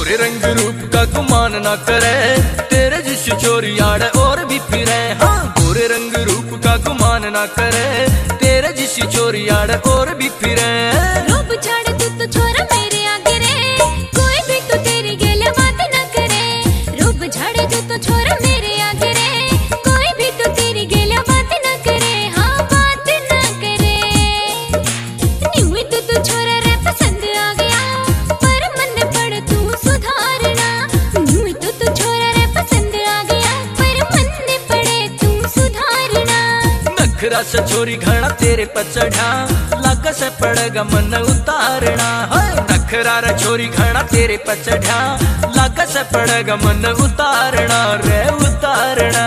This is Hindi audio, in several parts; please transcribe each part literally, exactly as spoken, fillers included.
गोरे रंग रूप का गुमान ना करे, तेरे जिस चोरी आड़े और भी फिरे। हाँ गोरे रंग रूप का गुमान ना करे, तेरे जिस चोरी आड़े और भी फिरे। रूप छाड़ तू तो छोरा मेरे आगे रे, कोई भी तो तेरी गेले बात ना करे। रूप छाड़ तू तो छोरा मेरे आगे रे, कोई भी तो तेरी गेले बात ना करे। हाँ बात ना करे। न्यू तो तू छोरा रे पसंद आ गया, पर मन पड़ तू सुधारना। न्यू तो तू छोरा रे पसंद आ गया, पर मन पड़े तू सुधारना। नखरा से छोरी घड़ा तेरे पर चढ़ा, लाग से पड़ेगा मन उतारना। नखरा रे छोरी घड़ा तेरे पर चढ़ा, लाग से पड़ेगा मन उतारना रे उतारना।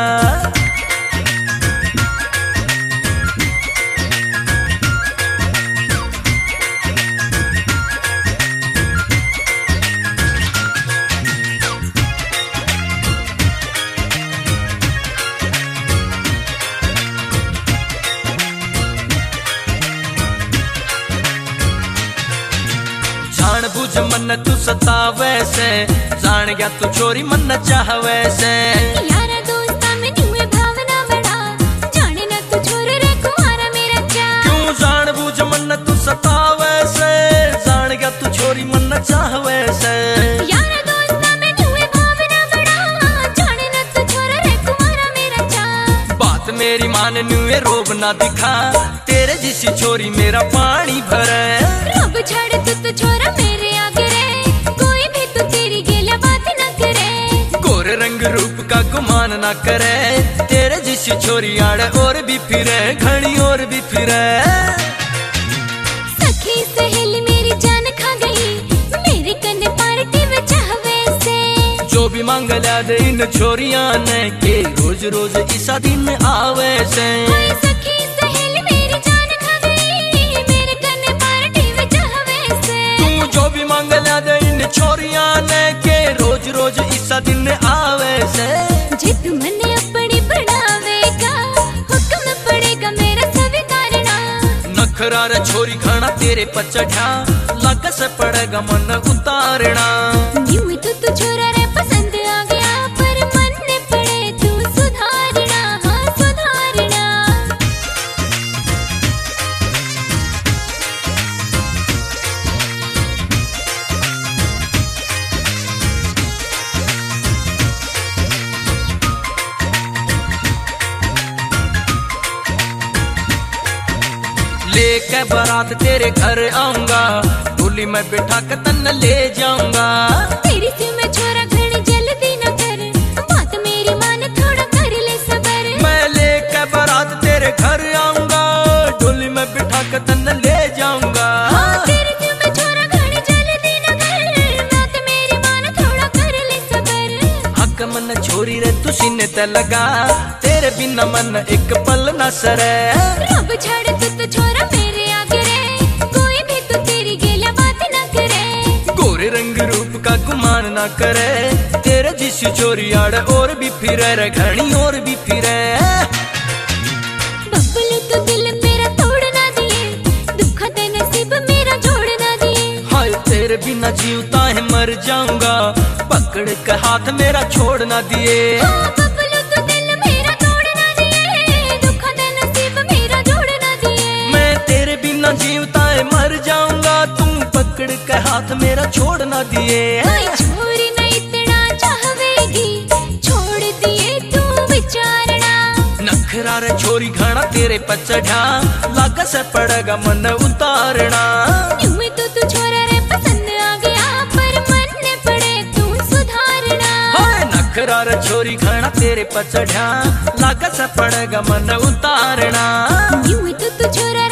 जान बुझ मन तू सतावे से, जान गया तू चोरी मन चाहवे से। यारा दोस्ता में न्यू भावना बड़ा, जाने ना तू छोर रे कुंवारा मेरा चाह। क्यों जान बुझ मन तू सतावे से, जान गया तू चोरी मन चाहवे से। यारा दोस्ता में न्यू भावना बड़ा, जाने ना तू छोर रे कुंवारा मेरा चाह। बात मेरी मान न्यू रोब ना दिखा, तेरे जिसी चोरी मेरा पानी भरे। रूप छाड़ तू तो छोरा मेरे आगे रे, कोई भी तो तेरी गेला बात ना करे। गोरे रंग रूप का गुमान ना करे, तेरे जिसी चोरी आड़े और भी फिरे, घड़ी और भी फिरे। सखी सहेली मेरी जान खा गई, मेरे कन्ने पार्टी में चाहवे से। जो भी मांग ला दे इन छोरियां ने, के रोज रोज ईसा दिन आवे से। सखी सहेली मेरी जान खा गई, मेरे कन्ने पार्टी में चाहवे से। तू जो भी मांग ला दे इन छोरियां ने, के रोज रोज ईसा दिन आवे से। जिद मने अपनी बढ़ावेगा, हुक्म पड़ेगा मेरा स्वीकारना। नखरा रे छोरी खाना तेरे पर चढ़ा, लग से पड़ेगा मन उतारना। न्यू तो तू छोरा रे पसंद आ गया, पर मन ने पड़े तू सुधारना। हाँ सुधारना। लेके बारात तेरे घर आऊंगा, डोली में बिठा के तन ले जाऊंगा। तेरी से मैं छोरा घड़ी जल्दी न कर, बात मेरी मान थोड़ा कर ले सबर। मैं लेके बारात तेरे घर आऊंगा, डोली में बिठा के तन ले जाऊंगा। हाँ तेरी से मैं छोरा घड़ी जल्दी न कर, बात मेरी मान थोड़ा कर ले सबर। हक मन छोरी रे तू सीने ते लगा, तेरे बिना मन एक पल न सरे। रब छाड़ तू तो छोरा मेरे आगे रे, कोई भी तो तेरी गेला बात ना करे। गोरे रंग रूप का गुमान ना करे, तेरे जिसी चोरी आड़े और भी फिरे रे, घड़ी और भी फिरे। बबलू तो दिल मेरा तोड़ ना दिए, दुखा दे नसीब मेरा जोड़ ना दिए। हाय तेरे बिना जीवता है मर जाऊंगा, पकड़ के हाथ मेरा छोड़ ना दिए। हाँ बबलू तो दिल मेरा तोड़ ना दिए, दुखा दे नसीब मेरा जोड़ ना दिए। मैं तेरे बिना जीवता है मर जाऊंगा, तुम पकड़ के हाथ मेरा छोड़ ना दिए। कोई छोरी न इतना चाहवेगी, छोड़ दिए तू विचारना। नखरा रे छोरी घड़ा तेरे पर चढ़ा, लाग से पड़ेगा मन उतारना। न्यू तो तू छोरा रे पसंद आ गया, पर मन ने पड़े तू सुधारना। हाय नखरा रे छोरी घड़ा तेरे पर चढ़ा, लाग से पड़ेगा मन उतारना। न्यू तो तू छोरा